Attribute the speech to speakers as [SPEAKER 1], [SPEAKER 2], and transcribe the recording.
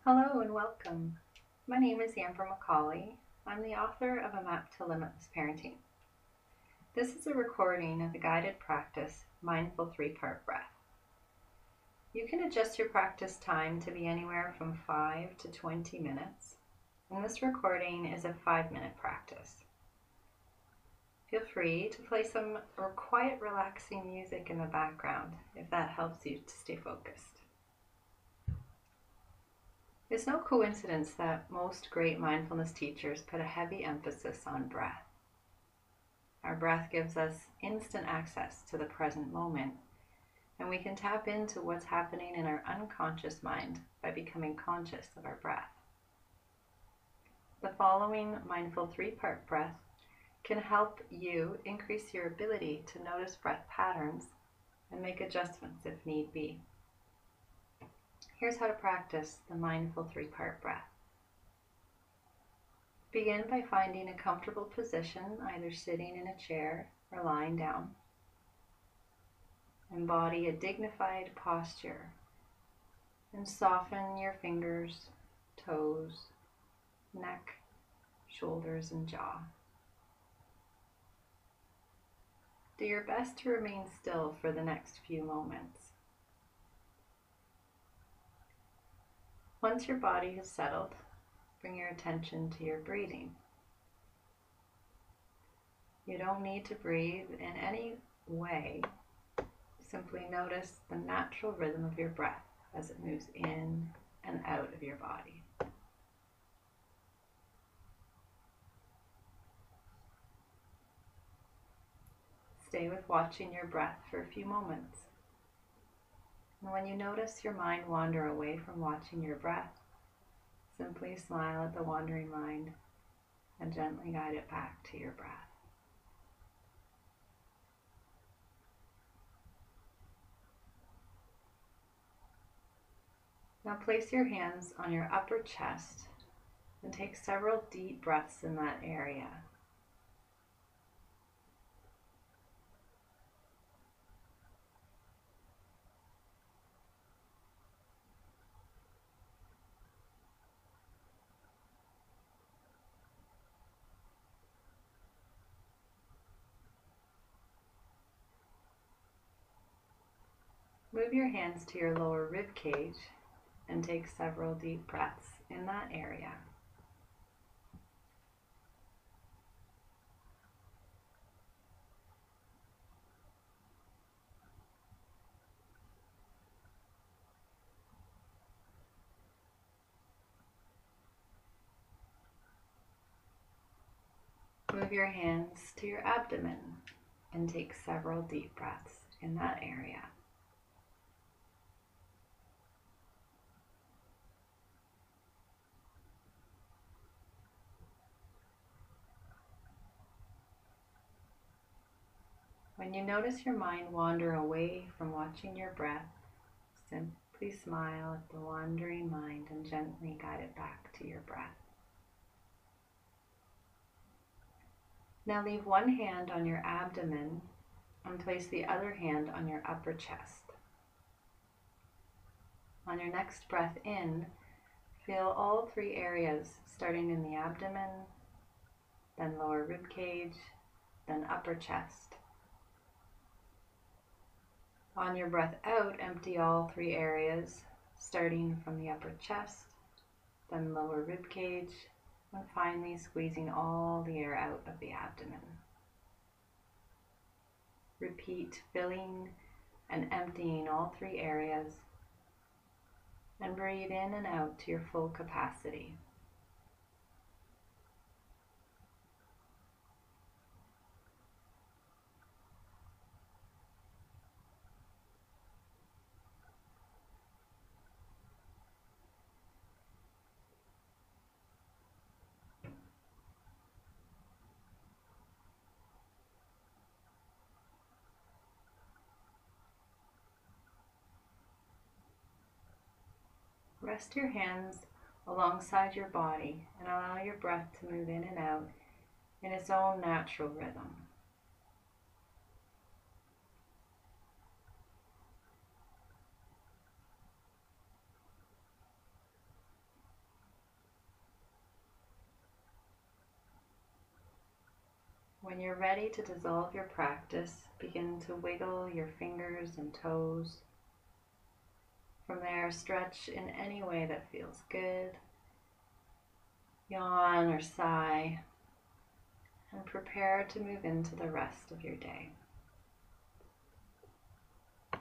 [SPEAKER 1] Hello and welcome. My name is Amber McCauley. I'm the author of A Map to Limitless Parenting. This is a recording of the guided practice, Mindful Three-Part Breath. You can adjust your practice time to be anywhere from 5 to 20 minutes, and this recording is a 5-minute practice. Feel free to play some quiet, relaxing music in the background if that helps you to stay focused. It's no coincidence that most great mindfulness teachers put a heavy emphasis on breath. Our breath gives us instant access to the present moment, and we can tap into what's happening in our unconscious mind by becoming conscious of our breath. The following mindful 3-part breath can help you increase your ability to notice breath patterns and make adjustments if need be. Here's how to practice the mindful 3-part breath. Begin by finding a comfortable position, either sitting in a chair or lying down. Embody a dignified posture and soften your fingers, toes, neck, shoulders, and jaw. Do your best to remain still for the next few moments. Once your body has settled, bring your attention to your breathing. You don't need to breathe in any way. Simply notice the natural rhythm of your breath as it moves in and out of your body. Stay with watching your breath for a few moments. And when you notice your mind wander away from watching your breath, simply smile at the wandering mind and gently guide it back to your breath. Now place your hands on your upper chest and take several deep breaths in that area. Move your hands to your lower rib cage and take several deep breaths in that area. Move your hands to your abdomen and take several deep breaths in that area. When you notice your mind wander away from watching your breath, simply smile at the wandering mind and gently guide it back to your breath. Now leave one hand on your abdomen and place the other hand on your upper chest. On your next breath in, feel all 3 areas, starting in the abdomen, then lower rib cage, then upper chest. On your breath out, empty all 3 areas, starting from the upper chest, then lower rib cage, and finally squeezing all the air out of the abdomen. Repeat filling and emptying all 3 areas, and breathe in and out to your full capacity. Rest your hands alongside your body and allow your breath to move in and out in its own natural rhythm. When you're ready to dissolve your practice, begin to wiggle your fingers and toes. From there, stretch in any way that feels good. Yawn or sigh, and prepare to move into the rest of your day.